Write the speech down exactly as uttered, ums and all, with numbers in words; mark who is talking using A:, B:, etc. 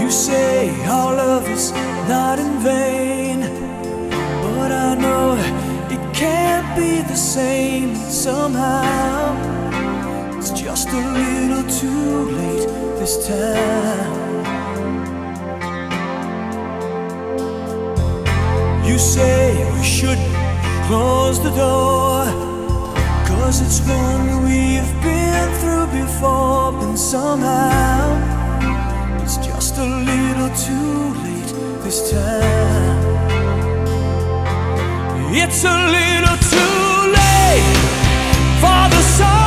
A: You say our love is not in vain, but I know it can't be the same. Somehow it's just a little too late this time. You say we should close the door, 'cause it's one we've been through before, and somehow it's just a little too late this time. It's a little too late for the sun.